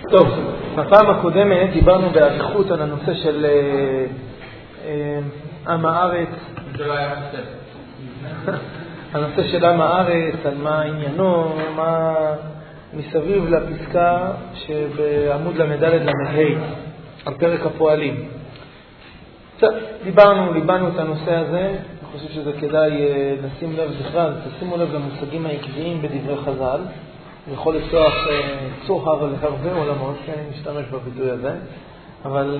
טוב, בפעם הקודמת דיברנו באריכות על הנושא של עם הארץ. זה לא היה חסר. הנושא של עם הארץ, על מה עניינו, מה מסביב לפסקה שבעמוד למדלת למדהי, על פרק הפועלים. ליבנו את הנושא הזה, אני חושב שזה כדאי לשים לב בכלל, תשימו לב למושגים העקביים בדברי חז"ל. זה יכול לפתוח צוהר להרבה עולמות, אני משתמש בביטוי הזה, אבל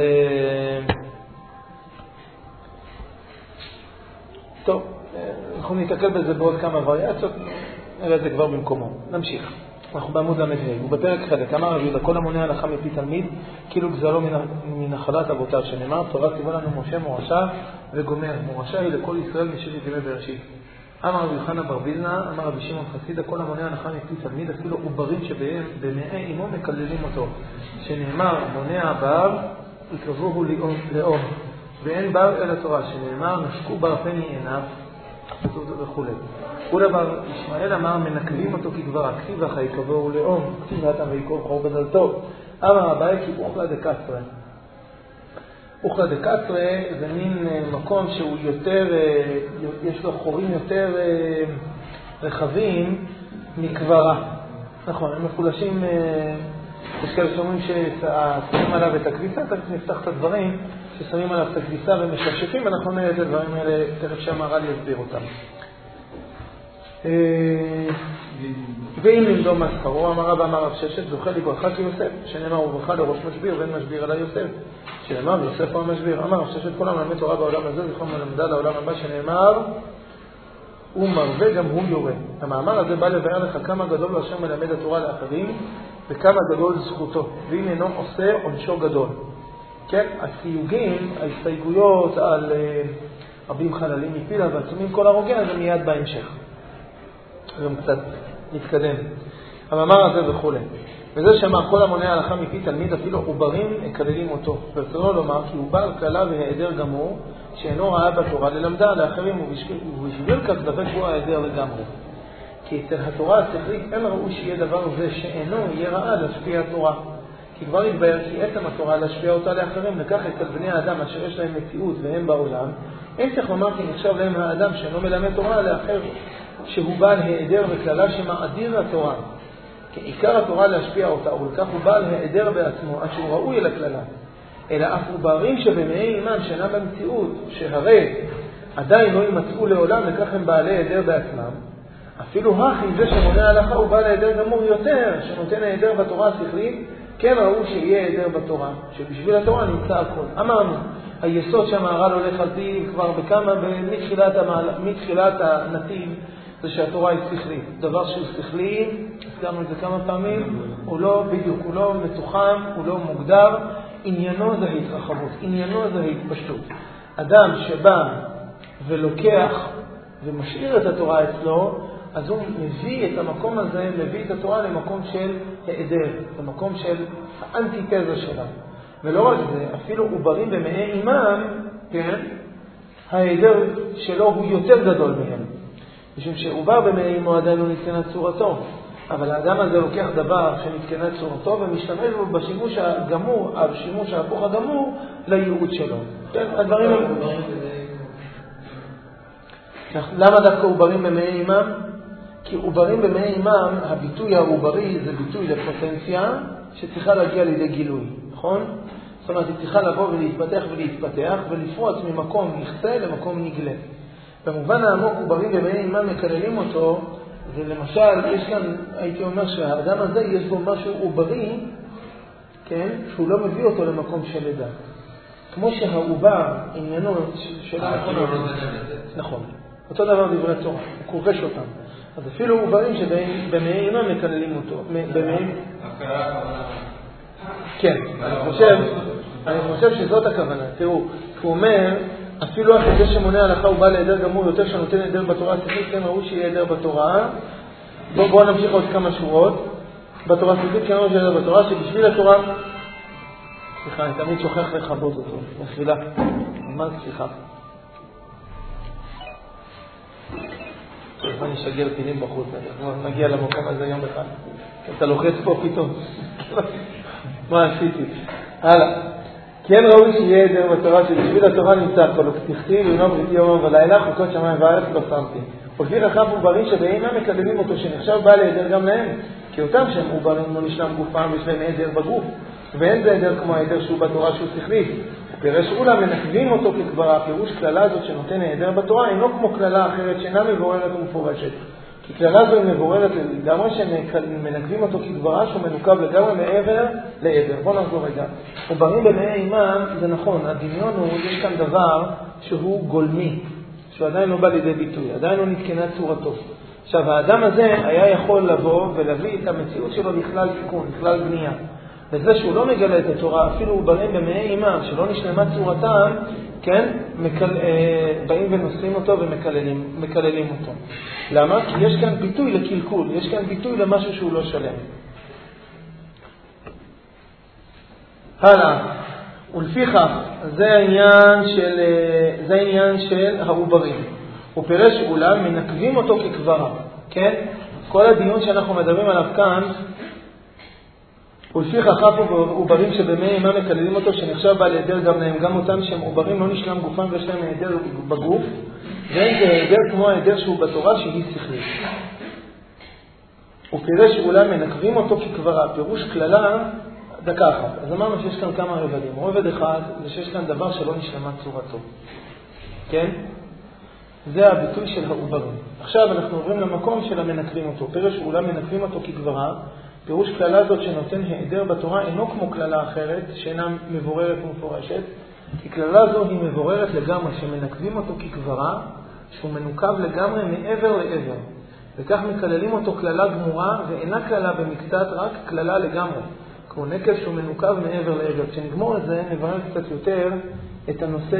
טוב, אנחנו נתקל בזה בעוד כמה וריאציות, נראה את זה כבר במקומו. נמשיך. אנחנו בעמוד למדהי, ובפרק חלק, אמר רבי יהודה, כל המונע הלכה מפי תלמיד, כאילו גזלו מנחלת אבותיו, שנאמר, תורה ציווה לנו משה מורשה וגומר. מורשה היא לכל ישראל משבט ימי בראשית. אמר רבי יוחנן בר וילנא, אמר רבי שמעון חסידה, כל המונע הלכה מפי תלמיד, אפילו עוברים שבמעי אמו מקללים אותו, שנאמר, מונע בר, יקרבוהו לאום, ואין בר אל התורה, שנאמר, נשקו בר פני עיניו, וכו'. ודבר ישמעאל אמר, מנקבים אותו כגבר, כתיב לך יקרבוהו לאום, כתיב האתם ויקרוב חור בדלתו. אמר אביי כי אוכלה דקצרה. אוכלה דקצרה זה מין מקום שהוא יותר, יש לו חורים יותר רחבים מקברה. נכון, הם מחולשים, יש כאלה שאומרים ששמים עליו את הכביסה, תכף נפתח את הדברים, ששמים עליו את הכביסה ומשפשפים, אנחנו נראה את הדברים האלה, תכף שהמהר"ל יסביר אותם. ואם למדו משכרו, אמר רב אמר רב ששת, זוכה לברכה כיוסף, שנאמר הוא ברכה לראש משביר, ואין משביר אלא יוסף, שנאמר יוסף הוא המשביר. אמר רב ששת, כל המלמד תורה בעולם הזה, זכרון מלמדה לעולם הבא, שנאמר הוא מרווה גם הוא יורה. המאמר הזה בא לבאר לך כמה גדול אשר מלמד התורה לאחרים, וכמה גדול זכותו, ואם אינו עושה עונשו גדול. כן, הסיוגים, ההסתייגויות על רבים חללים מפילה ועצומים כל הרוגע, זה מיד בהמשך. גם קצת נתקדם. המאמר הזה וכו'. וזה שאמר כל המונע הלכה מפי תלמיד, אפילו עוברים מקללים אותו. ברצונו לומר כי הוא בעל כללה והיעדר גמור, שאינו ראה בתורה ללמדה לאחרים, ובשביל כך דבק הוא ההיעדר לגמרי. כי אצל התורה השכלית אין ראוי שיהיה דבר זה שאינו יהיה רעה להשפיע התורה. כי כבר יתבהר כי עצם התורה להשפיע אותה לאחרים, לכך אצל בני האדם אשר יש להם מציאות והם בעולם, אין צריך לומר כי נחשב להם האדם שאינו מלמד תורה לאחר, שהוא בעל היעדר וכללה שמאדיר התורה. כי עיקר התורה להשפיע אותה, ולכך הוא בעל היעדר בעצמו, עד שהוא ראוי אל הכללה. אלא אף עוברים שבמעי אימן שאינם במציאות, שהרי עדיין לא ימצאו לעולם, לכך הם בעלי היעדר בעצמם. אפילו הכי זה שמונע הלכה הוא בעל היעדר גמור יותר, שנותן היעדר בתורה השכלית, כן ראוי שיהיה היעדר בתורה, שבשביל התורה נמצא הכל. אמרנו, היסוד שהמהר"ל הולך על פיו כבר בכמה, מתחילת הנתיב, זה שהתורה היא שכלית. דבר שהוא שכלי, הזכרנו את זה כמה פעמים, הוא לא בדיוק, הוא לא מתוחם, הוא לא מוגדר, עניינו זה התרחבות, עניינו זה התפשטות. אדם שבא ולוקח ומשאיר את התורה אצלו, אז הוא מביא את המקום הזה, מביא את התורה למקום של היעדר, למקום של האנטיתזה שלה. ולא רק זה, אפילו עוברים במעי אימם, כן, ההיעדר שלו הוא יותר גדול מהם. משום שעובר במעי אימו עדיין לא נתקנה צורתו. אבל האדם הזה לוקח דבר שנתקנה צורתו ומשתמש בו בשימוש הגמור, השימוש ההפוך הגמור, לייעוד שלו. כן, הדברים הם... למה דווקא עוברים במעי אימם? כי עוברים במעי אימם, הביטוי העוברי זה ביטוי לפוטנציה שצריכה להגיע לידי גילוי, נכון? זאת אומרת, היא צריכה לבוא ולהתפתח ולפרוץ ממקום נכסה למקום נגלה. במובן העמוק עוברים במעי אימם מקללים אותו, ולמשל, יש כאן, הייתי אומר שהאדם הזה יש בו משהו עוברי, כן? שהוא לא מביא אותו למקום של לידה. כמו שהעובר עניינו של נכון. אותו דבר דברי תורה, הוא כובש אותם. אז אפילו עוברים שבמעי אימם מקללים אותו. כן, אני חושב שזאת הכוונה. תראו, הוא אומר, אפילו אחרי זה שמונע הלכה הוא בא להיעדר גמור יותר שנותן היעדר בתורה השכלית, כן ראוי שיהיה היעדר בתורה. בואו נמשיך עוד כמה שורות. בתורה השכלית כן ראוי שיהיה היעדר בתורה, שבשביל התורה... סליחה, אני תמיד שוכח לכבות אותו. מחילה. ממש סליחה. אני אשגר פינים בחוץ, נגיע למקום הזה יום אחד. אתה לוחץ פה פתאום. מה עשיתי? הלאה. כן ראוי שיהיה עדר בתורה שבשביל התורה נמצא כל תכתיב ויום בריתי יום ולילה חוקות שמיים וארץ לא שמתי. ולפי רחב עוברים שבאינם מקללים אותו שנחשב בעל העדר גם להם, כי אותם שהם עוברים לא נשלם גופם ויש להם העדר בגוף, ואין זה העדר כמו העדר שהוא בתורה שהוא שכלי. פירש אולם מנקבים אותו כקברה, פירוש כללה הזאת שנותן העדר בתורה אינו כמו כללה אחרת שאינה מבוררת ומפורשת. כי כללה זו היא מבוררת לגמרי שמנקבים אותו כקברה שהוא מנוקב לגמרי מעבר לעבר. בואו נחזור רגע. עוברים במעי אימם, זה נכון, הדמיון הוא, יש כאן דבר שהוא גולמי, שהוא עדיין לא בא לידי ביטוי, עדיין לא נתקנה צורתו. עכשיו, האדם הזה היה יכול לבוא ולהביא את המציאות שלו לכלל תיקון, לכלל בנייה. וזה שהוא לא מגלה את התורה, אפילו עוברים במעי אימם, שלא נשלמה צורתם, כן, באים ונושאים אותו ומקללים אותו. למה? כי יש כאן ביטוי לקלקול, יש כאן ביטוי למשהו שהוא לא שלם. הלאה, ולפיכך, זה העניין של העוברים. הוא פירש אולם, מנקבים אותו כקברה, כן? כל הדיון שאנחנו מדברים עליו כאן, ולפיכך אף עוברים שבמי אימה מקללים אותו שנחשב בעל העדר גם להם, גם אותם שהם עוברים לא נשלם גופם ויש להם העדר בגוף, ואין זה העדר כמו העדר שהוא בתורה שהיא שכלית. הוא פירש אולם מנקבים אותו כקברה, פירוש כללה דקה אחת. אז אמרנו שיש כאן כמה רבדים. רובד אחד זה שיש כאן דבר שלא נשלמה צורתו. כן? זה הביטוי של העוברים. עכשיו אנחנו עוברים למקום של המנקבים אותו. פירש אולם מנקבים אותו כקברה, פירוש כללה זאת שנותן העדר בתורה אינו כמו כללה אחרת שאינה מבוררת ומפורשת, כי כללה זו היא מבוררת לגמרי, שמנקבים אותו כקברה, שהוא מנוקב לגמרי מעבר לעבר. וכך מקללים אותו כללה גמורה, ואינה כללה במקצת, רק כללה לגמרי. כמו נקב שהוא מנוקב מעבר לעבר. כשנגמור את זה, נברר קצת יותר את הנושא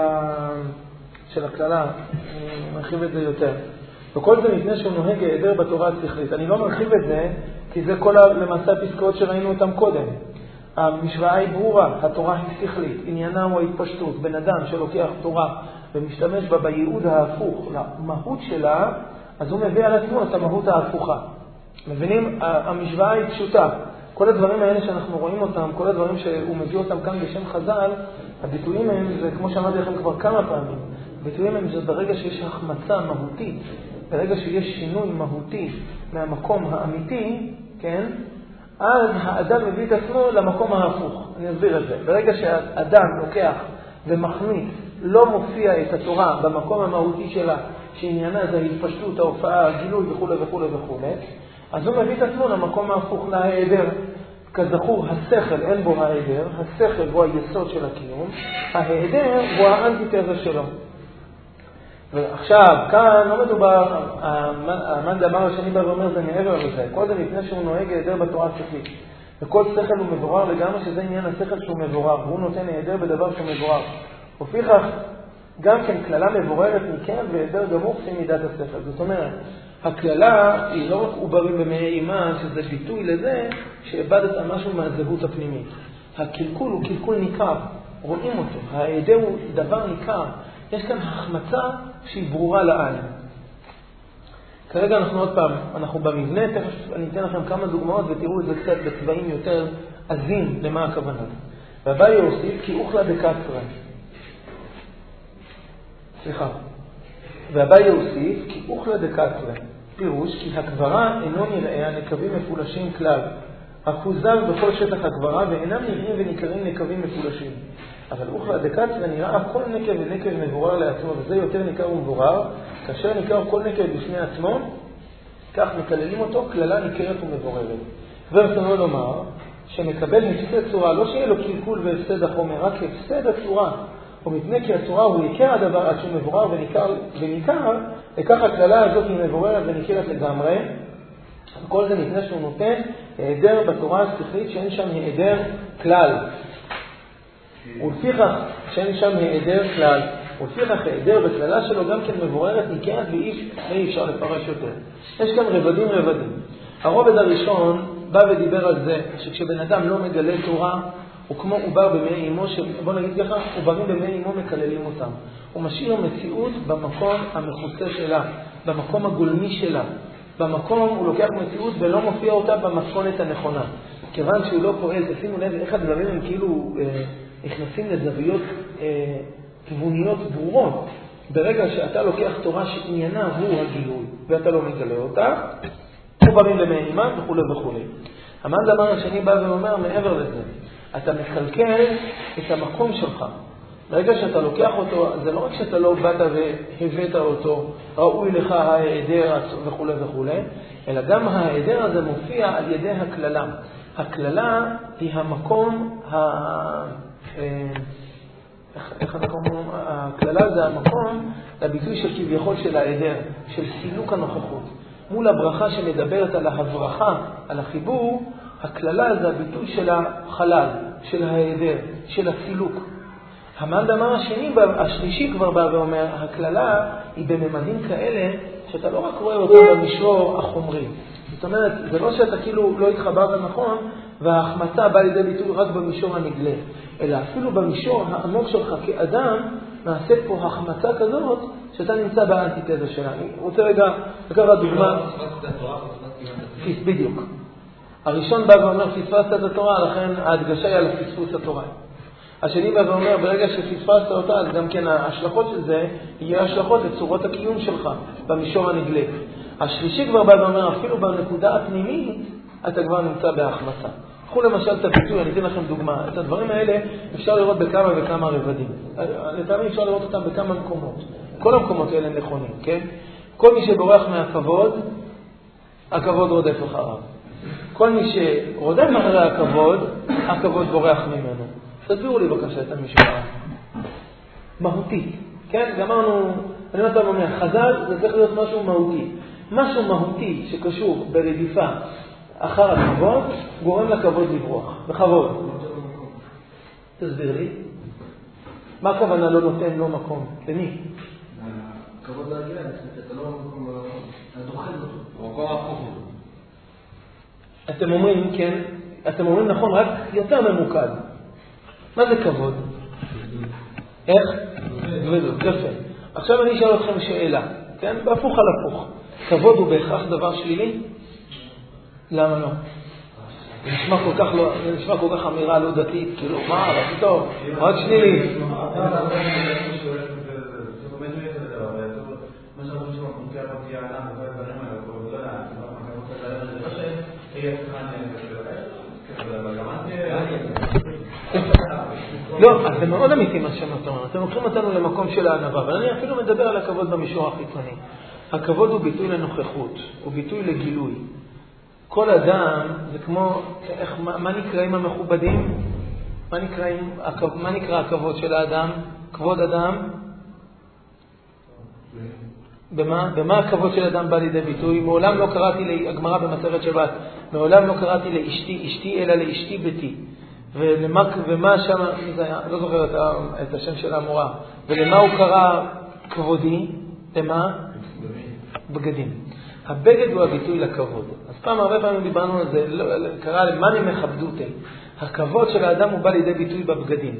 של הכללה. אני מרחיב את זה יותר. וכל זה מפני שהוא נוהג העדר בתורה השכלית. אני לא מרחיב את זה, כי זה כל למעשה הפסקאות שראינו אותם קודם. המשוואה היא ברורה, התורה היא שכלית, עניינה הוא ההתפשטות. בן אדם שלוקח תורה ומשתמש בה בייעוד ההפוך למהות שלה, אז הוא מביא על עצמו את המהות ההפוכה. מבינים? המשוואה היא פשוטה. כל הדברים האלה שאנחנו רואים אותם, כל הדברים שהוא מביא אותם כאן בשם חז"ל, הביטויים הם, זה כמו שאמרתי לכם כבר כמה פעמים, הביטויים הם זה ברגע שיש החמצה מהותית, ברגע שיש שינוי מהותי מהמקום האמיתי, כן? אז האדם מביא את עצמו למקום ההפוך. אני אסביר את זה. ברגע שהאדם לוקח ומחמיץ, לא מופיע את התורה במקום המהותי שלה, שעניינה זה ההתפשטות, ההופעה, הגילוי וכו' וכו' וכו', אז הוא מביא את עצמו למקום ההפוך, להיעדר. כזכור, השכל אין בו ההיעדר, השכל הוא היסוד של הקיום, ההיעדר הוא האנטיתזה שלו. ועכשיו, כאן לא מדובר, המדבר השני בא ואומר זה מעבר לזה. כל זה מפני שהוא נוהג העדר בתורה השכלית. וכל שכל הוא מבורר לגמרי שזה עניין השכל שהוא מבורר, והוא נותן העדר בדבר שהוא מבורר. ופיכך, גם כן כללה מבוררת מכן והעדר גמור כפי מידת השכל. זאת אומרת, הכללה היא לא רק עוברים במעי אימה, שזה ביטוי לזה שאיבדת משהו מהזהות הפנימית. הקלקול הוא קלקול ניכר, רואים אותו. העדר הוא דבר ניכר. יש כאן החמצה שהיא ברורה לעין. כרגע אנחנו עוד פעם, אנחנו במבנה, תכף אני אתן לכם כמה דוגמאות ותראו את זה קצת בצבעים יותר עזים למה הכוונה. והבא יוסיף כי אוכלה דקצרה. סליחה. והבא יוסיף כי אוכלה דקצרה. פירוש כי הקברה אינו נראה הנקבים מפולשים כלל. אחוזיו בכל שטח הקברה ואינם נראים וניכרים נקבים מפולשים. אבל אוכלה דקצרה נראה כל נקב ונקב מבורר לעצמו, וזה יותר ניכר ומבורר. כאשר ניכר כל נקב בפני עצמו, כך מקללים אותו, כללה ניכרת ומבוררת. ורצונו לומר שמקבל הפסד צורה, לא שיהיה לו קלקול והפסד החומר, רק הפסד הצורה. ומפני כי הצורה הוא עיקר הדבר עד שהוא מבורר וניכר, וכך הכללה הזאת היא מבוררת וניכרת לגמרי. כל זה מפני שהוא נותן העדר בתורה השכלית שאין שם העדר כלל. ולפיכך שאין שם העדר כלל, ולפיכך העדר בכללה שלו גם כן מבוררת, ניכרת ואי אפשר לפרש יותר. יש כאן רבדים. הרובד הראשון בא ודיבר על זה שכשבן אדם לא מגלה תורה, הוא כמו עובר במעי אמו, בוא נגיד ככה, עוברים במעי אמו מקללים אותם. הוא משאיר מציאות במקום המחוצה שלה, במקום הגולמי שלה. במקום הוא לוקח מציאות ולא מופיע אותה במתכונת הנכונה. כיוון שהוא לא פועל, תשימו לב איך הדברים הם כאילו נכנסים לזוויות כיווניות ברורות. ברגע שאתה לוקח תורה שעניינה הוא הגילוי, ואתה לא מגלה אותה, חוברים למהימה וכו' וכו'. המאן דאמר השני בא ואומר מעבר לזה, אתה מקלקל את המקום שלך. ברגע שאתה לוקח אותו, זה לא רק שאתה לא באת והבאת אותו, ראוי לך ההיעדר וכו' וכו', אלא גם ההיעדר הזה מופיע על ידי הכללה. הכללה היא המקום, איך אנחנו אומרים? הכללה זה המקום לביטוי של כביכול של ההיעדר, של סילוק הנוכחות. מול הברכה שמדברת על ההברכה, על החיבור, הכללה זה הביטוי של החלל, של ההיעדר, של הסילוק. המאן דאמר השלישי כבר בא ואומר, הכללה היא בממדים כאלה שאתה לא רק רואה אותה במישור החומרי. זאת אומרת, זה לא שאתה כאילו לא התחברת נכון, וההחמצה באה לידי ביטוי רק במישור הנגלה, אלא אפילו במישור העמוק שלך כאדם, נעשה פה החמצה כזאת, שאתה נמצא באנטיתזה שלה. אני רוצה רגע לקחת דוגמה. בדיוק. הראשון בא ואומר, פספסת את התורה, לכן ההדגשה היא על פספוס התורה. השני בא ואומר, ברגע שפספסת אותה, אז גם כן ההשלכות של זה, יהיו השלכות לצורות הקיום שלך, במישור הנגלה. השלישי כבר בא ואומר, אפילו בנקודה הפנימית, אתה כבר נמצא בהחמצה. קחו למשל את הביטוי, אני אתן לכם דוגמה. את הדברים האלה אפשר לראות בכמה וכמה רבדים. לטעמי אפשר לראות אותם בכמה מקומות. כל המקומות האלה נכונים, כן? כל מי שבורח מהכבוד, הכבוד רודף אחריו. כל מי שרודף אחרי הכבוד, הכבוד בורח ממנו. תסבירו לי בבקשה את המשוואה. מהותית. כן? גמרנו, אני לא אומר, חז"ל זה צריך להיות משהו מהותי. משהו מהותי שקשור ברדיפה אחר הכבוד, גורם לכבוד לברוח. בכבוד. תסביר לי. מה הכוונה לא נותן לו מקום? למי? כבוד להגיע, אתה לא מקום, אתה דוחל אותו. מקום הפוך. אתם אומרים, כן, אתם אומרים נכון, רק יותר ממוקד. מה זה כבוד? איך? יפה. עכשיו אני אשאל אתכם שאלה, כן? בהפוך על הפוך. כבוד הוא בהכרח דבר שלילי? למה לא? זה נשמע כל כך אמירה לא דתית, כאילו, מה, אבל טוב, רק שלילי. לא, אז זה מאוד אמיתי מה שאתם אומרים. אתם לוקחים אותנו למקום של הענווה, אבל אני אפילו מדבר על הכבוד במישור החיצוני. הכבוד הוא ביטוי לנוכחות, הוא ביטוי לגילוי. כל אדם זה כמו, מה נקראים המכובדים? מה נקרא הכבוד של האדם? כבוד אדם? במה הכבוד של אדם בא לידי ביטוי? מעולם לא קראתי הגמרא במסכת שבת, מעולם לא קראתי לאשתי אשתי אלא לאשתי ביתי. ומה שם, לא זוכר את השם של המורה, ולמה הוא קרא כבודי? למה? בגדים. הבגד הוא הביטוי לכבוד. אז הרבה פעמים דיברנו על זה, קרא למאני מכבדותי. הכבוד של האדם הוא בא לידי ביטוי בבגדים.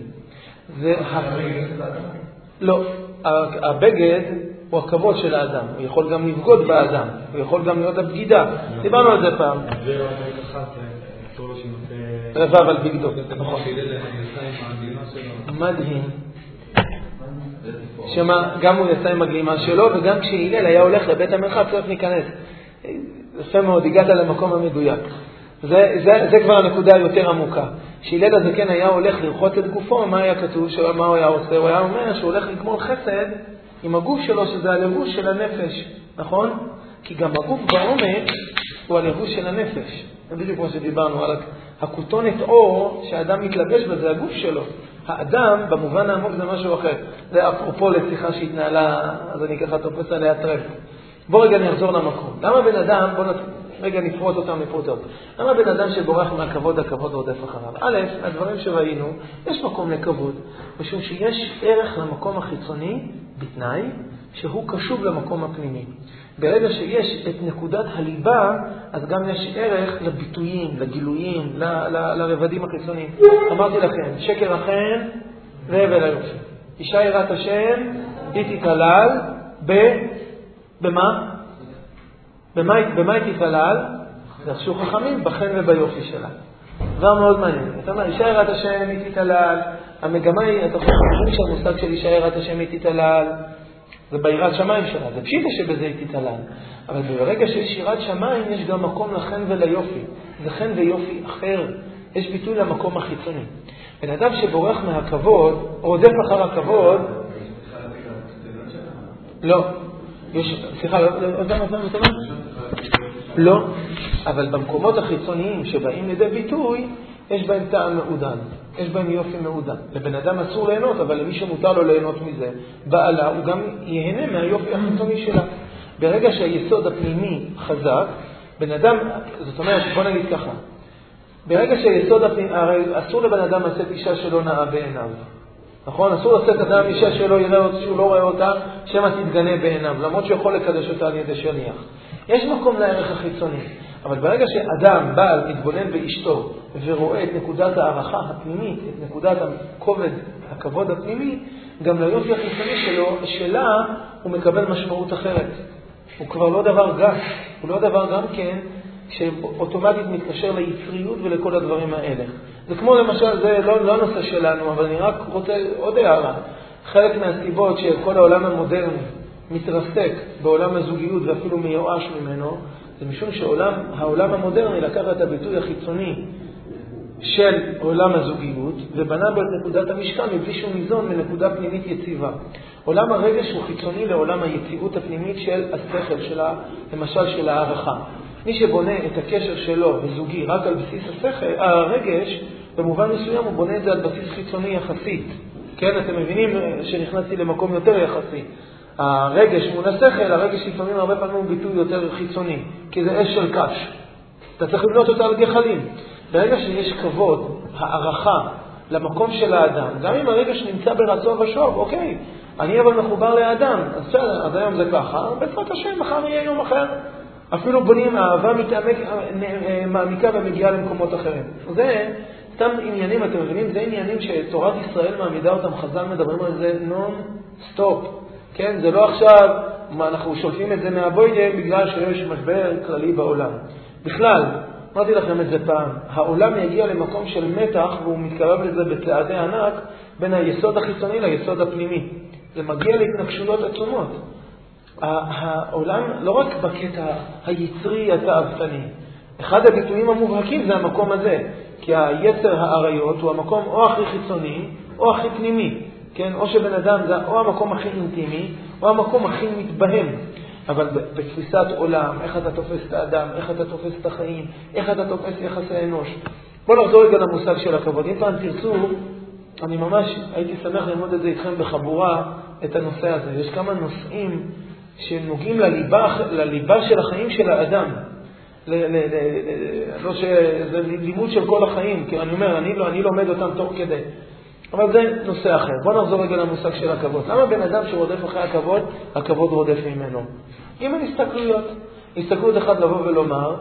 לא, הבגד הוא הכבוד של האדם. הוא יכול גם לבגוד באדם, הוא יכול גם להיות הבגידה. דיברנו על זה פעם. רבב על בגדו. מדהים. שמה, גם הוא יצא עם הגלימה שלו, וגם כשהילל היה הולך לבית המרחץ, צריך להיכנס. יפה מאוד, הגעת למקום המדויק. זה כבר הנקודה היותר עמוקה. שהילל הזה כן היה הולך לרחוץ את גופו, מה היה כתוב? מה הוא היה עושה? הוא היה אומר שהוא הולך לגמול חסד עם הגוף שלו, שזה הלבוש של הנפש. נכון? כי גם הגוף בעומק הוא הלבוש של הנפש. זה בדיוק כמו שדיברנו על הכותונת אור שהאדם מתלבש בזה, הגוף שלו. האדם, במובן העמוק, זה משהו אחר. זה אפרופו לשיחה שהתנהלה, אז אני ככה תופס עליה טרק. בוא רגע נחזור למקום. למה בן אדם, רגע נפרוט אותם. למה בן אדם שבורח מהכבוד, הכבוד רודף אחריו? א', הדברים שראינו, יש מקום לכבוד, משום שיש ערך למקום החיצוני, בתנאי, שהוא קשוב למקום הפנימי. ברגע שיש את נקודת הליבה, אז גם יש ערך לביטויים, לגילויים, לרבדים החיצוניים. אמרתי לכם, שקר החן והבל היופי. אישה יראת השם, היא תתהלל במה? במה היא תתעלל? דרשו חכמים בחן וביופי שלה. דבר מאוד מעניין. אתה אומר, אישה יראת השם היא תתעלל, המגמה היא, אתה חושב שהמושג של אישה יראת השם היא תתעלל, זה ביראת שמיים שלה, זה פשיטה שבזה היא תתעלל. אבל ברגע שיש יראת שמיים יש גם מקום לחן וליופי. זה חן ויופי אחר. יש ביטוי למקום החיצוני. בן אדם שבורח מהכבוד, רודף אחר הכבוד, לא. סליחה, לא. אבל במקומות החיצוניים שבאים לידי ביטוי, יש בהם טעם מעודן. יש בהם יופי מעודן. לבן אדם אסור ליהנות, אבל למי שמותר לו ליהנות מזה, בעלה, הוא גם ייהנה מהיופי החיצוני שלה. ברגע שהיסוד הפנימי חזק, בן אדם, זאת אומרת, בוא נגיד ככה, ברגע שהיסוד הפנימי, הרי אסור לבן אדם לשאת אישה שלא נאה בעיניו. נכון? אסור לשאת אדם אישה שלא יראה אותה, שהוא לא רואה אותה, שמה תתגנה בעיניו, למרות שיכול לקדש אותה על ידי שליח. יש מקום לערך החיצוני, אבל ברגע שאדם בעל מתבונן באשתו ורואה את נקודת הערכה הפנימית, את נקודת הכבוד הפנימי, גם ליופי החיצוני שלה הוא מקבל משמעות אחרת. הוא כבר לא דבר גס, הוא לא דבר גם כן שאוטומטית מתקשר ליצריות ולכל הדברים האלה. זה כמו למשל, זה לא הנושא שלנו, אבל אני רק רוצה עוד הערה. חלק מהסיבות שכל העולם המודרני מתרסק בעולם הזוגיות ואפילו מיואש ממנו, זה משום שהעולם המודרני לקח את הביטוי החיצוני של עולם הזוגיות ובנה בו את נקודת המשקל מבלי שהוא ניזון מנקודה פנימית יציבה. עולם הרגש הוא חיצוני לעולם היציבות הפנימית של השכל, למשל של הערכה. מי שבונה את הקשר שלו בזוגי רק על בסיס הרגש, במובן מסוים הוא בונה את זה על בסיס חיצוני יחסית. כן, אתם מבינים שנכנסתי למקום יותר יחסי. הרגש מול השכל, הרגש לפעמים הרבה פעמים הוא ביטוי יותר חיצוני, כי זה אש של קש. אתה צריך לבנות אותה על גחלים. ברגע שיש כבוד, הערכה למקום של האדם, גם אם הרגש נמצא ברצון ושוב, אוקיי, אני אבל מחובר לאדם, אז בסדר, אז היום זה ככה, בעזרת השם, מחר יהיה יום אחר. אפילו בונים אהבה מעמיקה ומגיעה למקומות אחרים. זה סתם עניינים, אתם מבינים, זה עניינים שתורת ישראל מעמידה אותם, חז"ל מדברים על זה נון-סטופ. כן, זה לא עכשיו, אנחנו שולפים את זה מהבוידם בגלל שיש משבר כללי בעולם. בכלל, אמרתי לכם את זה פעם, העולם יגיע למקום של מתח והוא מתקרב לזה בצעדי ענק בין היסוד החיצוני ליסוד הפנימי. זה מגיע להתנגשויות עצומות. העולם לא רק בקטע היצרי התאוותני. אחד הביטויים המובהקים זה המקום הזה, כי היצר העריות הוא המקום או הכי חיצוני או הכי פנימי. כן? או שבן אדם זה או המקום הכי אינטימי או המקום הכי מתבהם. אבל בתפיסת עולם, איך אתה תופס את האדם, איך אתה תופס את החיים, איך אתה תופס יחסי האנוש. בואו נחזור רגע למושג של הכבוד. אם פעם תרצו, אני ממש הייתי שמח ללמוד את זה איתכם בחבורה, את הנושא הזה. יש כמה נושאים שנוגעים לליבה של החיים של האדם. לא שזה לימוד של כל החיים, כי אני אומר, אני לומד אותם תוך כדי. אבל זה נושא אחר. בואו נחזור רגע למושג של הכבוד. למה בן אדם שרודף אחרי הכבוד, הכבוד רודף ממנו? אם אין הסתכלות אחד לבוא ולומר,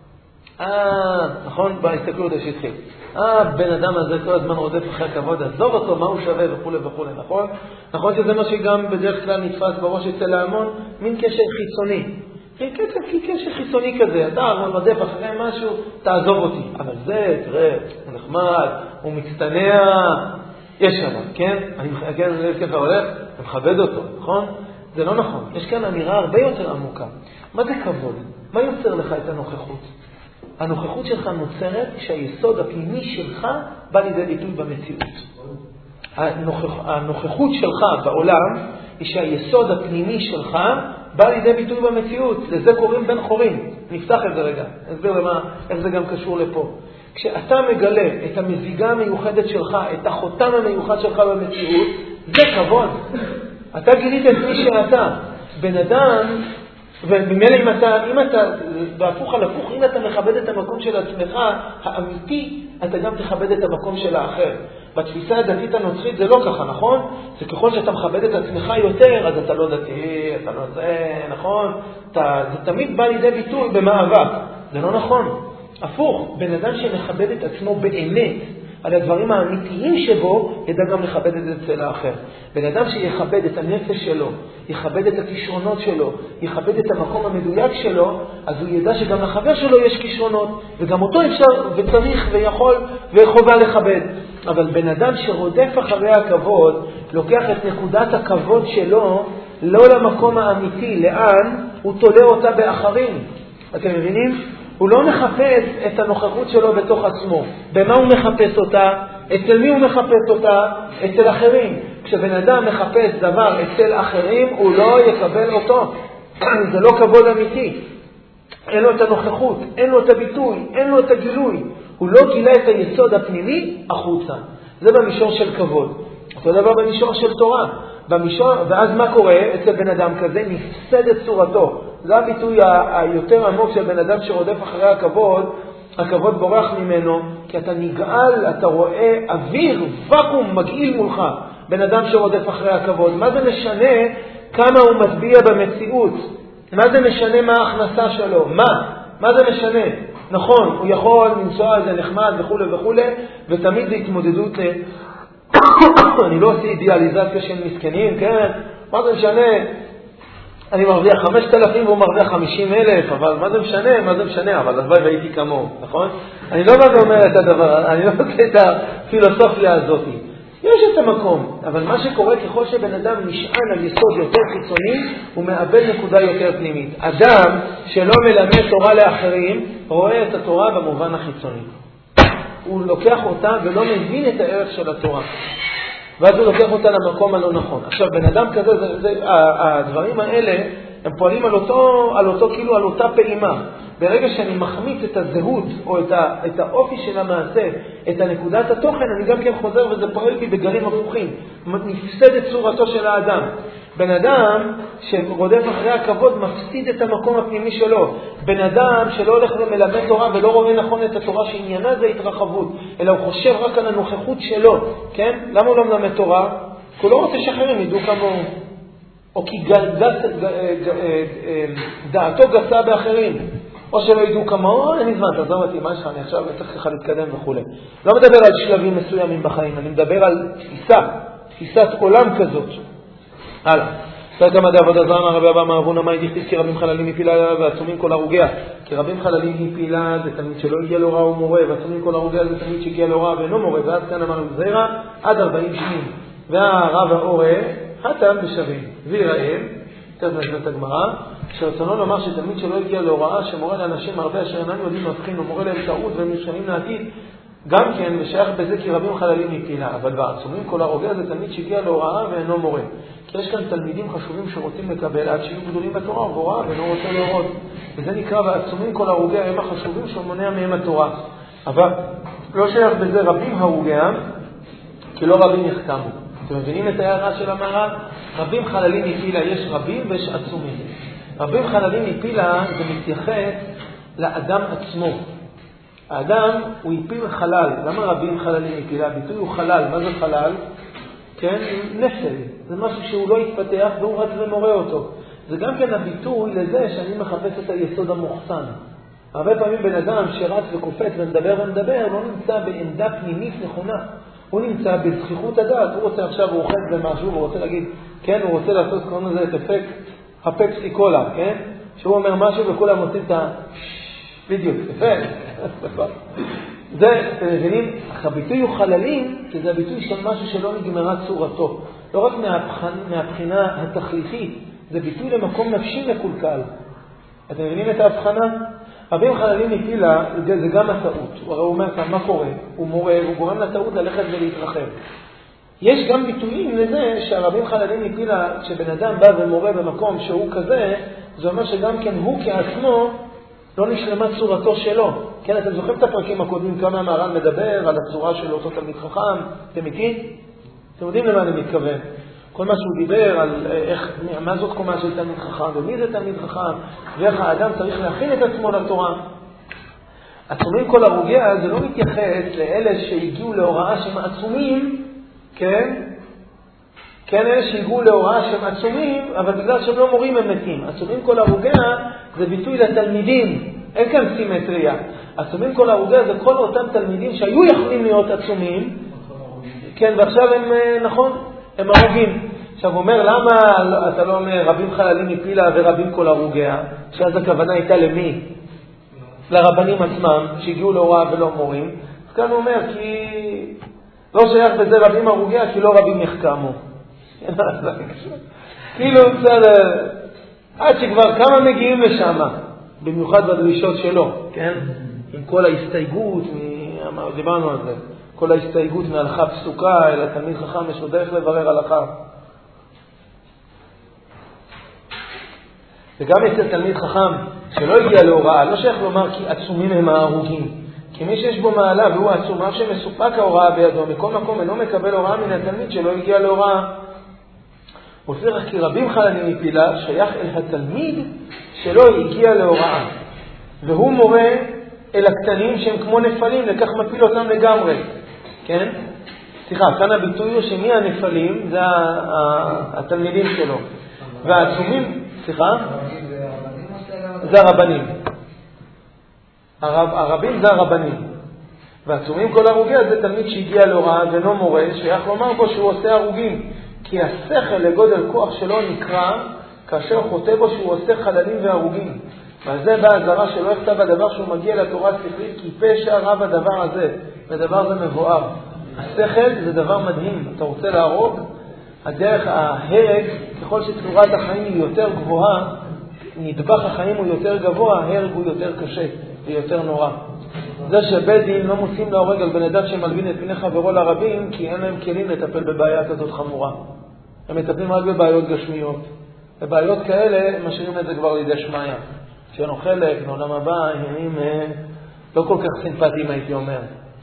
נכון? בהסתכלות יש התחיל. בן אדם הזה כל הזמן רודף אחרי הכבוד, עזוב אותו, מה הוא שווה וכו' וכו', נכון? נכון שזה מה שגם בדרך כלל נתפס בראש אצל ההמון, מין קשר חיצוני. קשר חיצוני כזה, אתה רודף אחרי משהו, תעזוב אותי. אבל זה, תראה, הוא נחמד, הוא מצטנע, יש שם, כן? אני מחכה לזה ככה הולך, אני מכבד אותו, נכון? זה לא נכון. יש כאן אמירה הרבה יותר עמוקה. מה זה כבוד? מה יוצר לך את הנוכחות? הנוכחות שלך נוצרת כשהיסוד הפנימי שלך בא לידי ביטוי במציאות. הנוכחות שלך בעולם היא שהיסוד הפנימי שלך בא לידי ביטוי במציאות. לזה קוראים בן חורים. נפתח את זה רגע. נסביר איך זה גם קשור לפה. כשאתה מגלה את המזיגה המיוחדת שלך, את החותם המיוחד שלך במציאות, זה כבוד. אתה גילית את מי שאתה. בן אדם, ובמילא אם אתה, בהפוך על הפוך, אם אתה מכבד את המקום של עצמך, האמיתי, אתה גם תכבד את המקום של האחר. בתפיסה הדתית הנוצרית זה לא ככה, נכון? זה ככל שאתה מכבד את עצמך יותר, אז אתה לא דתי, אתה לא זה, נכון? זה תמיד בא לידי ביטוי במאבק. זה לא נכון. הפוך, בן אדם שמכבד את עצמו באמת, על הדברים האמיתיים שבו, ידע גם לכבד את זה אצל האחר. בן אדם שיכבד את הנפש שלו, יכבד את הכישרונות שלו, יכבד את המקום המדויק שלו, אז הוא ידע שגם לחבר שלו יש כישרונות, וגם אותו אפשר וצריך ויכול וחובה לכבד. אבל בן אדם שרודף אחרי הכבוד, לוקח את נקודת הכבוד שלו לא למקום האמיתי, לאן? הוא תולה אותה באחרים. אתם מבינים? הוא לא מחפש את הנוכחות שלו בתוך עצמו. במה הוא מחפש אותה? אצל מי הוא מחפש אותה? אצל אחרים. כשבן אדם מחפש דבר אצל אחרים, הוא לא יקבל אותו. זה לא כבוד אמיתי. אין לו את הנוכחות, אין לו את הביטוי, אין לו את הגילוי. הוא לא גילה את היסוד הפנימי החוצה. זה במישור של כבוד. אותו דבר במישור של תורה. ואז מה קורה אצל בן אדם כזה? נפסד את צורתו. זה הביטוי היותר עמוק של בן אדם שרודף אחרי הכבוד. הכבוד בורח ממנו, כי אתה נגעל, אתה רואה אוויר, וקום, מגעיל מולך. בן אדם שרודף אחרי הכבוד. מה זה משנה כמה הוא מצביע במציאות? מה זה משנה מה ההכנסה שלו? מה זה משנה? נכון, הוא יכול למצוא איזה נחמד וכו' וכו', ותמיד זה התמודדות אני לא עושה אידיאליזציה של מסכנים, כן? מה זה משנה? אני מרוויח 5,000 והוא מרוויח 50,000, אבל מה זה משנה? מה זה משנה? אבל הלוואי והייתי כמוהו, נכון? אני לא בא ואומר את הדבר, אני לא עושה את הפילוסופיה הזאת. יש את המקום, אבל מה שקורה ככל שבן אדם נשען על יסוד יותר חיצוני, הוא מאבד נקודה יותר פנימית. אדם שלא מלמד תורה לאחרים, רואה את התורה במובן החיצוני. הוא לוקח אותה ולא מבין את הערך של התורה. ואז הוא לוקח אותה למקום הלא נכון. עכשיו, בן אדם כזה, הדברים האלה, הם פועלים על אותו כאילו, על אותה פעימה. ברגע שאני מחמיץ את הזהות או את האופי של המעשה, את הנקודת התוכן, אני גם כן חוזר וזה פועל בי בגלים הפוכים. נפסד את צורתו של האדם. בן אדם שרודף אחרי הכבוד מפסיד את המקום הפנימי שלו. בן אדם שלא הולך למלמד תורה ולא רואה נכון את התורה שעניינה זה התרחבות, אלא הוא חושב רק על הנוכחות שלו. כן? למה הוא לא מלמד תורה? כי הוא לא רוצה שאחרים ידעו כמוהו. או כי דעתו גסה באחרים. או שלא ידעו כמוהו, אני מזמן, תעזוב אותי, מה יש לך? אני עכשיו צריך לך להתקדם וכו'. לא מדבר על שלבים מסוימים בחיים, אני מדבר על תפיסת עולם כזאת. הלאה. פרק המדע עבודה זרם, הרבי אבא מערבון המאי דכתיב כי רבים חללים מפילה ועצומים כל הרוגיה. כי רבים חללים מפילה זה תמיד שלא הגיע לו רע ומורה, ועצומים כל הרוגיה זה תמיד שהגיע לו רע ואינו מורה, ואז כאן אמר זרע עד 40 שנים. והרב האורה חתם בשווים. ויראה, תכף נשמע את הגמרא, שרצונו לומר שתמיד שלא הגיע להוראה שמורה לאנשים הרבה אשר אינם יודעים מבחין ומורה להם טעות והם נשכנים לעתיד, גם כן ושייך בזה כי רבים חללים מפילה, אבל בעצומים כל הרוגע זה תמיד שהגיע להוראה ואינו מורה. כי יש כאן תלמידים חשובים שרוצים לקבל עד שיהיו גדולים בתורה והוראה ואינו רוצה להורות. וזה נקרא בעצומים כל הרוגע הם החשובים שמונע מהם התורה. אבל לא שייך בזה רבים הרוגע, כי לא רבים יחתמו. אתם מבינים את ההערה של המהר"ל? רבים חללים מפילה, יש רבים ויש עצומים. רבים חללים מפילה זה מתייחס לאדם עצמו. האדם הוא יפיל חלל. למה רבים חללים מפילה? הביטוי הוא חלל. מה זה חלל? כן? נפל. זה משהו שהוא לא יתפתח והוא רק ומורה אותו. זה גם כן הביטוי לזה שאני מחפש את היסוד המוחסן. הרבה פעמים בן אדם שרץ וקופץ ומדבר לא נמצא בעמדה פנימית נכונה. הוא נמצא בזכיחות הדעת. הוא רוצה עכשיו, הוא אוכל במשהו, הוא רוצה להגיד, כן, הוא רוצה לעשות קוראים לזה את אפקט הפפסי קולה, כן? שהוא אומר משהו וכולם עושים את בדיוק, יפה. זה, אתם מבינים, הביטוי הוא חללים, כי זה הביטוי של משהו שלא נגמרה צורתו. לא רק מהבחינה התכליתית, זה ביטוי למקום נפשי מקולקל. אתם מבינים את ההבחנה? רבים חללים מפילה, זה גם הטעות. הוא אומר כאן, מה קורה? הוא מורה, הוא גורם לטעות ללכת ולהתרחב. יש גם ביטויים לזה שהרבים חללים מפילה, כשבן אדם בא ומורה במקום שהוא כזה, זה אומר שגם כן הוא כעצמו לא נשלמה צורתו שלו. כן, אתם זוכרים את הפרקים הקודמים, כמה המהר"ל מדבר על הצורה של אותו תלמיד חכם? אתם איתי? אתם יודעים למה אני מתכוון. כל מה שהוא דיבר על מה זאת קומה של תלמיד חכם ומי זה תלמיד חכם, ואיך האדם צריך להכין את עצמו לתורה. עצומים כל הרוגע זה לא מתייחס לאלה שהגיעו להוראה שהם עצומים, כן? כן, אלה שהגיעו להוראה שהם עצומים, אבל בגלל שהם לא מורים הם מתים. עצומים כל הרוגע זה ביטוי לתלמידים. אין כאן סימטריה. עצומים כל הרוגיה זה כל אותם תלמידים שהיו יכולים להיות עצומים, כן, ועכשיו הם, נכון, הם הרוגים. עכשיו הוא אומר, למה אתה לא אומר רבים חללים מפילה ורבים כל הרוגיה? שאז הכוונה הייתה למי? לרבנים עצמם, שהגיעו להוראה ולא מורים. אז כאן הוא אומר, כי לא שייך בזה רבים הרוגיה, כי לא רבים יחכמו. כאילו, בסדר, עד שכבר כמה מגיעים לשם, במיוחד בדרישות שלו, כן? עם כל ההסתייגות, דיברנו על זה, כל ההסתייגות מהלכה פסוקה, אלא תלמיד חכם יש עוד דרך לברר הלכה. וגם אצל תלמיד חכם שלא הגיע להוראה, לא שייך לומר כי עצומים הם ההרוגים. כי מי שיש בו מעלה והוא עצום, אף שמסופק ההוראה בידו, מכל מקום אינו מקבל הוראה מן התלמיד שלא הגיע להוראה. ולפיכך כי רבים חללים מפילה שייך אל התלמיד שלא הגיע להוראה. והוא מורה אל הקטנים שהם כמו נפלים, לכך מפיל אותם לגמרי. כן? סליחה, כאן הביטוי הוא שמי הנפלים זה התלמידים שלו. והעצומים, סליחה? זה הרבנים. הרבים זה הרבנים. והעצומים כל הרוגיה זה תלמיד שהגיע להוראה ואינו מורה, שייך לומר בו שהוא עושה הרוגים. כי השכל לגודל כוח שלו נקרא כאשר חוטא בו שהוא עושה חללים והרוגים. ועל זה באה הזרה שלא יכתב הדבר שהוא מגיע לתורה שכלית, כי פשע רב הדבר הזה, ודבר זה מבואר. השכל זה דבר מדהים, אתה רוצה להרוג, הדרך ההרג, ככל שצורת החיים היא יותר גבוהה, נדבך החיים הוא יותר גבוה, ההרג הוא יותר קשה ויותר נורא. זה שבית דין לא מוצאים להורג על בן אדם שמלבין את פני חברו לרבים, כי אין להם כלים לטפל בבעיה כזאת חמורה. הם מטפלים רק בבעיות גשמיות. בבעיות כאלה משאירים את זה כבר לידי שמעיה. שאין לו חלק, מעולם הבא, עניינים לא כל כך סימפטיים הייתי אומר.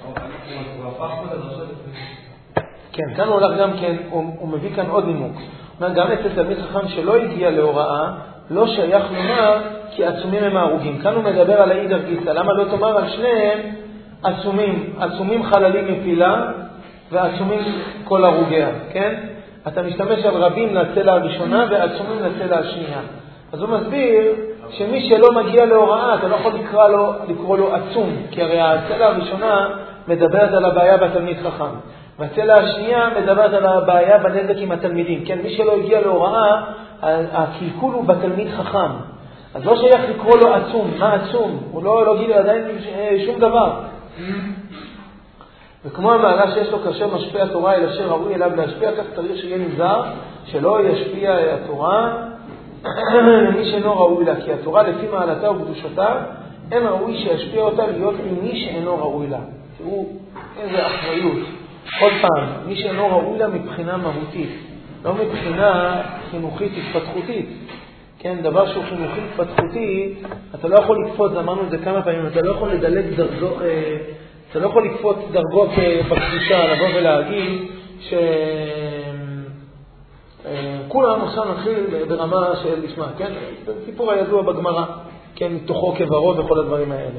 כן, כאן הוא הולך גם כן, הוא מביא כאן עוד נימוק. גם אצל תלמיד חכם שלא הגיע להוראה, לא שייך לומר כי עצומים הם ההרוגים. כאן הוא מדבר על העידר גיסא. למה לא תאמר על שניהם עצומים? עצומים חללים מפילה ועצומים כל הרוגיה, כן? אתה משתמש על רבים לצלע הראשונה ועצומים לצלע השנייה. אז הוא מסביר שמי שלא מגיע להוראה, אתה לא יכול לקרוא לו עצום, כי הרי הצלע הראשונה מדברת על הבעיה בתלמיד חכם. והצלע השנייה מדברת על הבעיה בנזק עם התלמידים. כן, מי שלא הגיע להוראה, הקלקול הוא בתלמיד חכם. אז לא שייך לקרוא לו עצום. מה עצום? הוא לא גיל עדיין שום דבר. וכמו המעלה שיש לו כאשר משפיע התורה אל אשר ראוי אליו להשפיע, כך צריך שיהיה נזהר שלא ישפיע התורה למי שאינו ראוי לה. כי התורה לפי מעלתה וקדושתה אין ראוי שישפיע אותה להיות ממי שאינו ראוי לה. תראו איזה אחריות. עוד פעם, מי שאינו ראוי לה מבחינה מהותית, לא מבחינה חינוכית התפתחותית. כן, דבר שהוא חינוכית התפתחותי, אתה לא יכול לקפוץ, אמרנו את זה כמה פעמים, אתה לא יכול לדלג דרגות, אתה לא יכול לקפוץ דרגות בקדושה, לבוא ולהגיד כולם עכשיו נתחיל ברמה של לשמה, כן? זה סיפור הידוע בגמרא, כן, מתוכו כברו וכל הדברים האלה.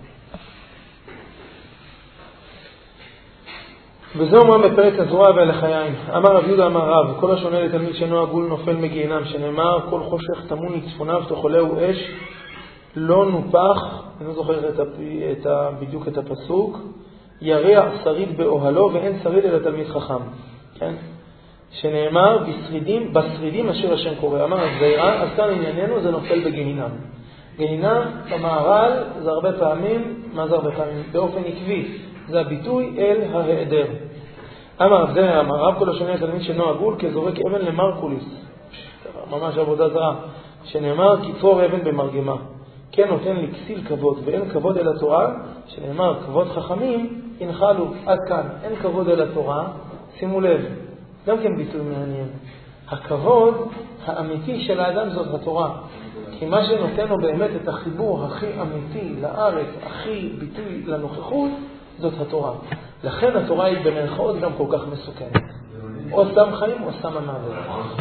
וזה אומר בפרק הזרוע והלחיים. אמר רב יהודה אמר רב, כל השונה לתלמיד שאינו עגול נופל מגיהנם, שנאמר כל חושך טמון מצפוניו תאכלהו אש, לא נופח, אני לא זוכר בדיוק את הפסוק, ירע שריד באוהלו ואין שריד אלא תלמיד חכם. כן? שנאמר בשרידים אשר השם קורא. אמר הזעירה, אז כאן ענייננו זה נופל בגיהנם. גיהנם במערל זה הרבה פעמים, מה זה הרבה פעמים? באופן עקבי. זה הביטוי אל ההיעדר. אמר רב כל השונה לתלמיד שאינו עגול כזורק אבן למרקוליס. ממש עבודה זרה. שנאמר כתפור אבן במרגמה. כן נותן לכסיל כבוד ואין כבוד אל התורה. שנאמר כבוד חכמים ינחלו. עד כאן אין כבוד אל התורה. שימו לב. גם כן ביטוי מעניין. הכבוד האמיתי של האדם זאת התורה. כי מה שנותן לו באמת את החיבור הכי אמיתי לארץ, הכי ביטוי לנוכחות, זאת התורה. לכן התורה היא במרכאות גם כל כך מסוכנת. או סתם חיים או סתם המוות.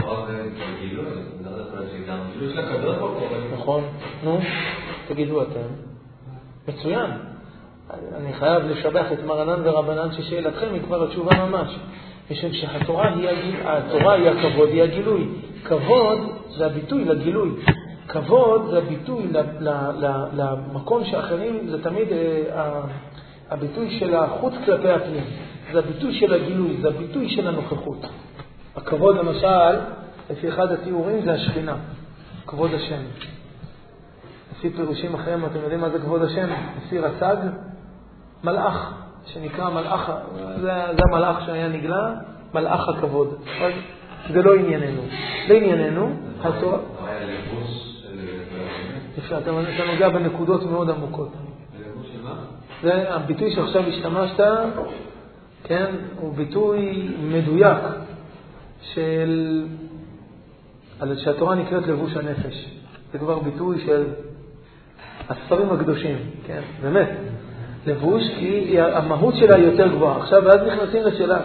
נכון. נו, תגידו אתם. מצוין. אני חייב לשבח את מרנן ורבנן ששאלתכם היא כבר התשובה ממש. משום שהתורה היא הכבוד, היא הגילוי. כבוד זה הביטוי לגילוי. כבוד זה הביטוי למקום שאחרים, זה תמיד הביטוי של החוץ כלפי הפנים. זה הביטוי של הגילוי, זה הביטוי של הנוכחות. הכבוד למשל, לפי אחד התיאורים זה השכינה, כבוד השם. לפי פירושים אחרים, אתם יודעים מה זה כבוד השם? לפי רצג, מלאך, שנקרא מלאך, זה המלאך שהיה נגלה, מלאך הכבוד. זה לא ענייננו. לענייננו, התורה... אתה נוגע בנקודות מאוד עמוקות. זה הביטוי שעכשיו השתמשת, כן, הוא ביטוי מדויק שהתורה נקראת לבוש הנפש. זה כבר ביטוי של הספרים הקדושים, כן, באמת. לבוש, כי המהות שלה היא יותר גבוהה. עכשיו, ואז נכנסים לשאלה.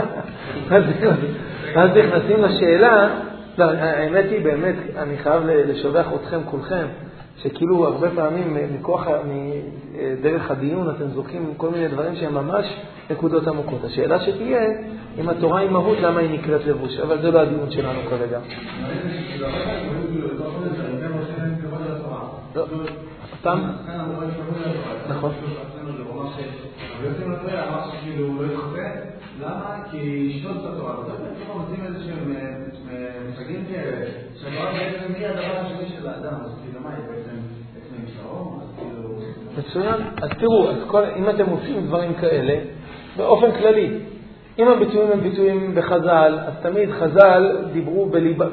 ואז נכנסים לשאלה, לא, האמת היא, באמת, אני חייב לשבח אתכם כולכם, שכאילו הרבה פעמים דרך הדיון אתם זוכים כל מיני דברים שהם ממש נקודות עמוקות. השאלה שתהיה, אם התורה היא מהות, למה היא נקראת לבוש? אבל זה לא הדיון שלנו כרגע. אותם? נכון. למה? כי שנות התורה, אנחנו מוצאים איזה שהם מושגים כאלה, שהתורה בעצם היא הדבר השני של האדם, אז כאילו מה, היא בעצם משלום? מצוין. אז תראו, אם אתם מוצאים דברים כאלה, באופן כללי, אם הביטויים הם ביטויים בחז"ל, אז תמיד חז"ל דיברו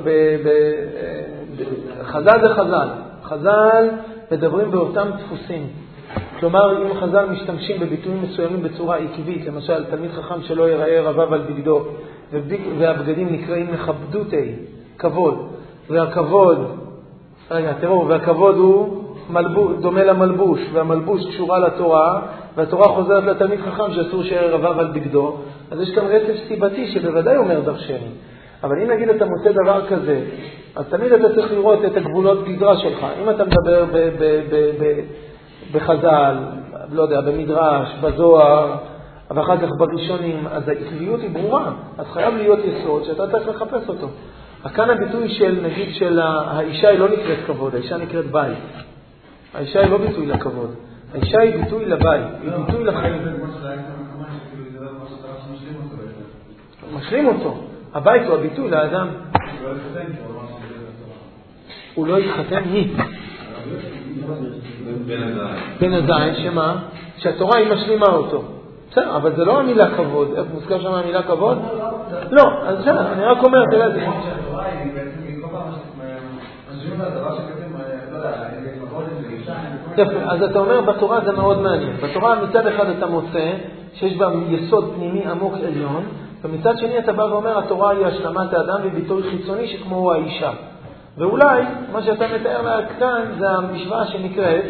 חז"ל זה חז"ל. חז"ל מדברים באותם דפוסים. כלומר, אם חז"ל משתמשים בביטויים מסוימים בצורה עקבית, למשל, תלמיד חכם שלא יראה רבב על בגדו, והבגדים נקראים מכבדותי, כבוד, והכבוד, והכבוד הוא דומה למלבוש, והמלבוש קשורה לתורה, והתורה חוזרת לתלמיד חכם שאסור שיראה רבב על בגדו, אז יש כאן רצף סיבתי שבוודאי אומר דרשני. אבל אם נגיד אתה מוצא דבר כזה, אז תמיד אתה צריך לראות את הגבולות גזרה שלך. אם אתה מדבר בחז"ל, לא יודע, במדרש, בזוהר, ואחר כך בראשונים, אז העקביות היא ברורה. אז חייב להיות יסוד שאתה צריך לחפש אותו. כאן הביטוי של, נגיד, של האישה היא לא נקראת כבוד, האישה נקראת בית. האישה היא לא ביטוי לכבוד. האישה היא ביטוי לבית, היא ביטוי לחיים. משלים אותו. הבית הוא הביטוי לאדם. הוא לא יתחתן היא. בן הזין, שמה? שהתורה היא משלימה אותו. בסדר, אבל זה לא המילה כבוד. איך מוזכר שם המילה כבוד? לא, אז בסדר, אני רק אומר, תראה את זה. אז אתה אומר, בתורה זה מאוד מעניין. בתורה מצד אחד אתה מוצא שיש בה יסוד פנימי עמוק עליון, ומצד שני אתה בא ואומר, התורה היא השלמת האדם וביטוי חיצוני שכמו הוא האישה. ואולי, מה שאתה מתאר לה כאן, זה המשוואה שנקראת,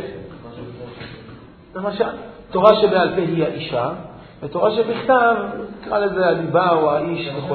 למשל, תורה שבעל פה היא האישה, ותורה שבכתב, נקרא לזה הליבה או האיש וכו'.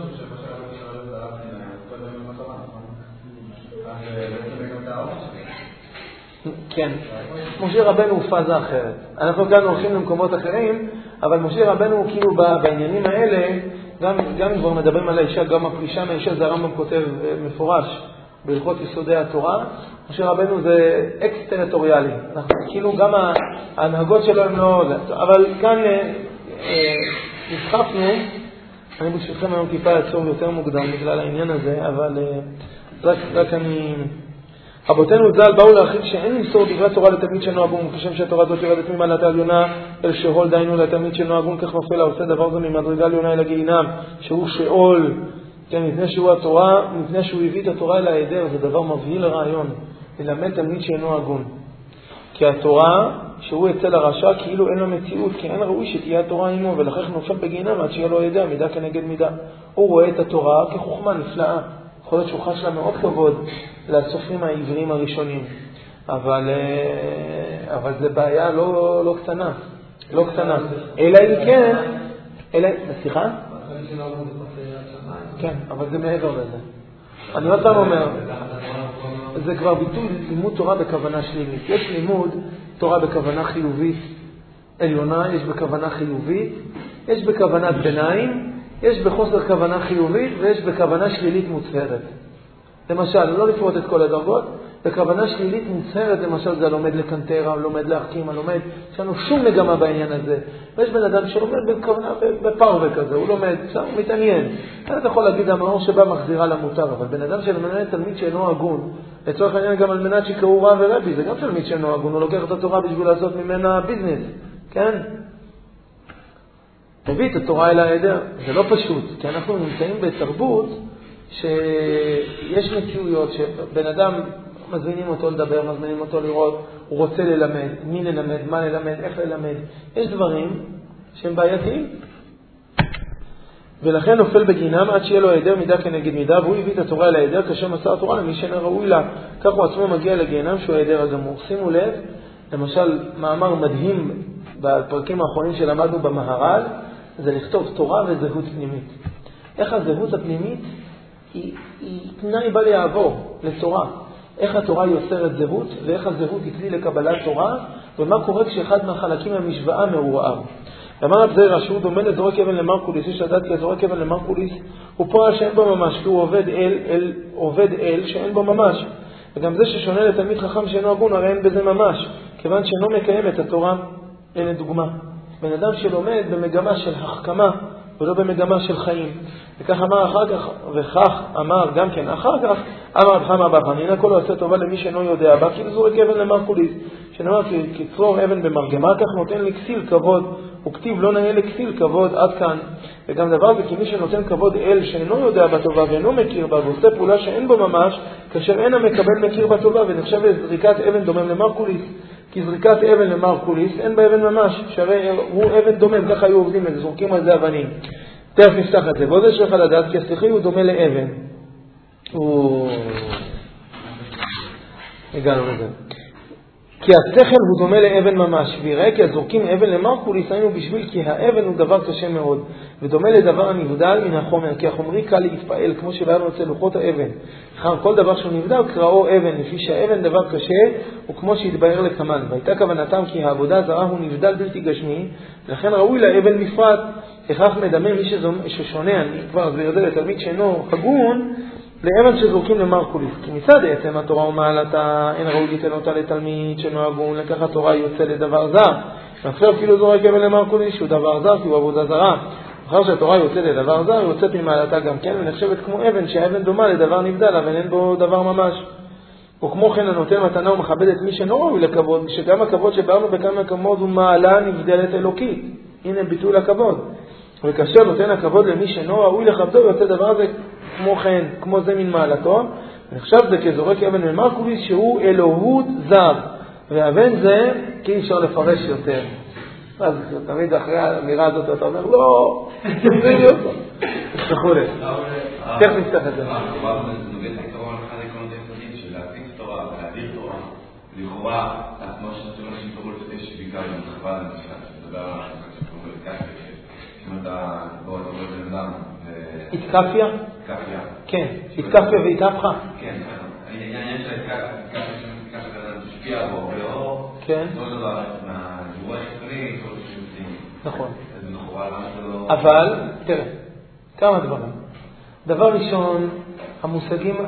כן, משה רבנו הוא פאזה אחרת. אנחנו כאן הולכים למקומות אחרים, אבל משה רבנו הוא כאילו בעניינים האלה, גם אם כבר מדברים על האישה, גם הפרישה מהאישה, זה הרמב"ם כותב מפורש בהלכות יסודי התורה. משה רבנו זה אקס-טריטוריאלי. כאילו גם ההנהגות שלו הם לא... אבל כאן נסחפנו, אני בשבילכם היום טיפה יצור יותר מוקדם בגלל העניין הזה, אבל רק אני... רבותינו ז"ל באו להרחיב שאין למסור דברי תורה לתלמיד שאינו הגון, כשם שהתורה זאת יורדת ממעלת העליונה אל שאול, דהיינו לתלמיד שאינו הגון, כך נופל העושה דבר זה ממדרגה עליונה אל הגיהינום, שהוא שאול, כן, מפני שהוא התורה, מפני שהוא הביא את התורה אל ההיעדר, זה דבר מבהיל לרעיון, ללמד תלמיד שאינו הגון. כי התורה, שהוא אצל הרשע, כאילו אין לו מציאות, כי אין ראוי שתהיה התורה עמו, ולכך נופל בגיהינום עד שיהיה לו ידע, מידה כנגד מידה. הוא רואה את התורה כחוכמה נפלאה. יכול להיות שהוא חש לה מאוד כבוד לסופרים העבריים הראשונים. אבל זה בעיה לא קטנה. לא קטנה. אלא אם כן... סליחה? כן, אבל זה מעבר לזה. אני עוד פעם אומר, זה כבר ביטוי לימוד תורה בכוונה שלילית. יש לימוד תורה בכוונה חיובית עליונה, יש בכוונה חיובית, יש בכוונת ביניים, יש בחוסר כוונה חיובית ויש בכוונה שלילית מוצהרת. למשל, לא לפרוט את כל הדרגות, וכוונה שלילית מוצהרת, למשל זה הלומד לקנטרה, הלומד להחכים, הלומד, יש לנו שום מגמה בעניין הזה. ויש בן אדם שלומד בכוונה, בפרווה כזה, הוא לומד, הוא מתעניין. אתה יכול להגיד, המאור שבא מחזירה למותר, אבל בן אדם שלמנהל תלמיד שאינו הגון, לצורך העניין גם על מנת שיקראו רב ורבי, זה גם תלמיד שאינו הגון, הוא לוקח את התורה בשביל לעשות ממנה ביזנס, כן? מביא את התורה אל העדר, זה לא פשוט, כי אנחנו נמצאים בתרבות שיש נטיויות שבן אדם מזמינים אותו לדבר, מזמינים אותו לראות, הוא רוצה ללמד, מי ללמד, מה ללמד, איך ללמד. יש דברים שהם בעייתיים. ולכן נופל בגינם עד שיהיה לו העדר מידה כנגד מידה, והוא הביא את התורה אל העדר כאשר מסר התורה למי שאינו ראוי לה. כך הוא עצמו מגיע לגינם שהוא העדר הגמור. שימו לב, למשל מאמר מדהים בפרקים האחרונים שלמדנו במהר"ל, זה לכתוב תורה וזהות פנימית. איך הזהות הפנימית היא תנאי בל יעבור לתורה. איך התורה יוצרת זהות, ואיך הזהות היא כלי לקבלת תורה, ומה קורה כשאחד מהחלקים מהמשוואה מעורער. אמר רב זיירא שהוא דומה לזורק אבן למרקוליס, יש לדעת כי הזורק אבן למרקוליס הוא פועל שאין בו ממש, כי הוא עובד אל שאין בו ממש. וגם זה ששונה לתלמיד חכם שאינו הגון, הרי אין בזה ממש, כיוון שאינו מקיים את התורה. הנה דוגמה. בן אדם שלומד במגמה של החכמה, ולא במגמה של חיים. וכך אמר אחר כך, וכך אמר גם כן אחר כך, אמר רב חמא בר חנינא, כל העושה טובה למי שאינו יודע בה, כאילו זורק אבן למרקוליס, שנאמר כצרור אבן במרגמה, כך נותן לכסיל כבוד, וכתיב לא נהיה לכסיל כבוד עד כאן. וגם דבר זה כי מי שנותן כבוד אל שאינו יודע בטובה ואינו מכיר בה, ועושה פעולה שאין בו ממש, כאשר אין המקבל מכיר בטובה, ונחשב לזריקת אבן דומם למרקוליס. כי זריקת אבן למרקוליס אין באבן ממש, שהרי הוא אבן דומם, ככה היו עובדים לזה, זורקים על זה אבנים. תכף נפתח את זה. ועוד יש לך לדעת, כי השכלי הוא דומה לאבן. הגענו לזה. כי השכל הוא דומה לאבן ממש, ויראה כי הזורקים אבן למרקוליס היינו בשביל כי האבן הוא דבר קשה מאוד, ודומה לדבר הנבדל מן החומר, כי החומרי קל להתפעל, כמו שבאנו אצל לוחות האבן. אחר כל דבר שהוא נבדל קראו אבן, לפי שהאבן דבר קשה, וכמו שהתבהר לקמן. והייתה כוונתם כי העבודה זרה הוא נבדל בלתי גשמי, לכן ראוי לאבן מפרט. לכך מדמה מי ששונה, אני כבר יודע לתלמיד שאינו הגון, לאבן שזורקים למרקוליס. כי מצד עצם התורה ומעלתה, אין ראוי ליתן אותה לתלמיד שאינו הגון, לכך התורה יוצא לדבר זר. ועכשיו כאילו זורק אבן למרקוליס שהוא דבר זר, כי הוא עבודה זרה. אחר שהתורה יוצא לדבר זר, היא יוצאת ממעלתה גם כן, ונחשבת כמו אבן, שהאבן דומה לדבר נבדל, אבל אין בו דבר ממש. וכמו כן הנותן מתנה ומכבד את מי שאינו ראוי לכבוד, שגם הכבוד שבאנו בכמה כמות הוא מעלה נבדלת אלוקית. הנה ביטול הכבוד. וכאשר נותן הכבוד למי שאינו ראוי לכבדו, יוצא דבר הזה כמו כן, כמו זה מן מעלתו, ונחשב זה כזורק אבן ממרקוליס שהוא אלוהות זר, ואבן זה כי אי אפשר לפרש יותר. אז תמיד אחרי האמירה הזאת אתה אומר, לא, תמזיני אותו. תשכחו לי. תכף נפתח את זה. הרב נוגד עיקרון אחד עקרונות היסודיים של להפיץ תורה ולהעביר תורה, לכאורה, כמו שנתנו אנשים קראו לפתש בעיקר במחווה למשל, שתדבר על החלק שקראו לקפיה, אם אתה בוא אתה אומר בן אדם התקפיה? התקפיה. כן, התקפיה והתהפכה. כן, העניין של התקפיה שאתה משפיע בו ולאור, כן. לא דבר מהגבורה החיצונית, כל שיוצאים. נכון. אז לכאורה למה שלא... אבל, תראה, כמה דברים. דבר ראשון, המושגים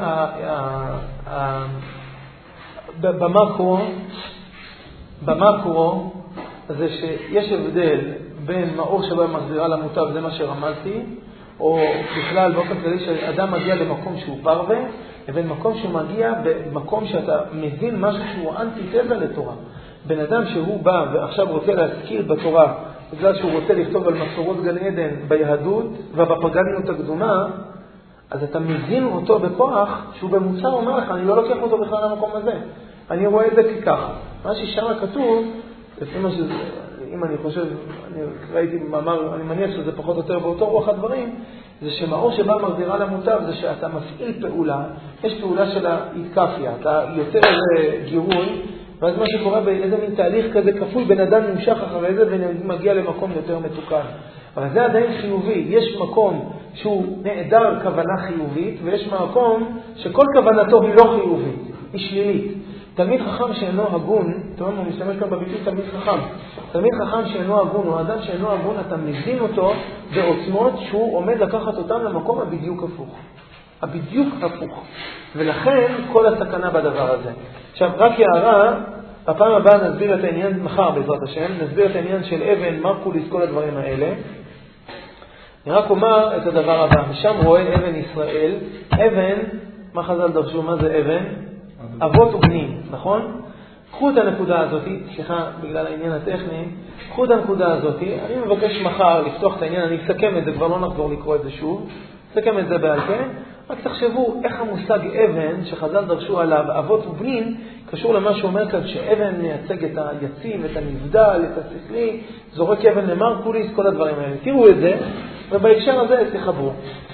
במקרו זה שיש הבדל בין מאור שבו מחזירה למוטב, זה מה שרמזתי, או בכלל באופן כללי שאדם מגיע למקום שהוא פרווה, לבין מקום שהוא מגיע במקום שאתה מבין משהו שהוא אנטי-טבע לתורה. בן אדם שהוא בא ועכשיו רוצה להזכיר בתורה, בגלל שהוא רוצה לכתוב על מסורות גן עדן ביהדות ובפגניות הקדומה, אז אתה מבין אותו בכוח שהוא במוצר אומר לך, אני לא לוקח אותו בכלל למקום הזה. אני רואה את זה ככה. מה ששם כתוב, לפי מה שזה, אם אני חושב, אני ראיתי מאמר, אני מניח שזה פחות או יותר באותו רוח הדברים, זה שמאור שבא מחזירה למוטב זה שאתה מפעיל פעולה, יש פעולה של ההתקפיה, אתה יוצר איזה גירוי, ואז מה שקורה באיזה מין תהליך כזה כפוי, בן אדם נמשך אחרי זה ומגיע למקום יותר מתוקן. אבל זה עדיין חיובי, יש מקום שהוא נעדר כוונה חיובית, ויש מקום שכל כוונתו היא לא חיובית, היא שלילית. תלמיד חכם שאינו הגון, הוא משתמש כאן בביטוי תלמיד חכם, תלמיד חכם שאינו הגון, הוא אדם שאינו הגון, אתה מבין אותו בעוצמות שהוא עומד לקחת אותם למקום הבדיוק הפוך. בדיוק הפוך. ולכן כל הסכנה בדבר הזה. עכשיו, רק הערה, בפעם הבאה נסביר את העניין, מחר בעזרת השם, נסביר את העניין של אבן, מרקוליס, כל הדברים האלה. אני רק אומר את הדבר הבא, משם רואה אבן ישראל, אבן, מה חז"ל דרשו, מה זה אבן? אבות ובנים, נכון? קחו את הנקודה הזאת, סליחה, בגלל העניין הטכני, קחו את הנקודה הזאת, אני מבקש מחר לפתוח את העניין, אני אסכם את זה, כבר לא נחזור לקרוא את זה שוב, אסכם את זה בעל פה, רק תחשבו איך המושג אבן שחז"ל דרשו עליו, אבות ובנים, קשור למה שאומר כאן, שאבן מייצג את היציב, את הנבדל, את השכלי, זורק אבן למרקוליס, כל הדברים האלה. תראו את זה, ובהקשר הזה תחברו.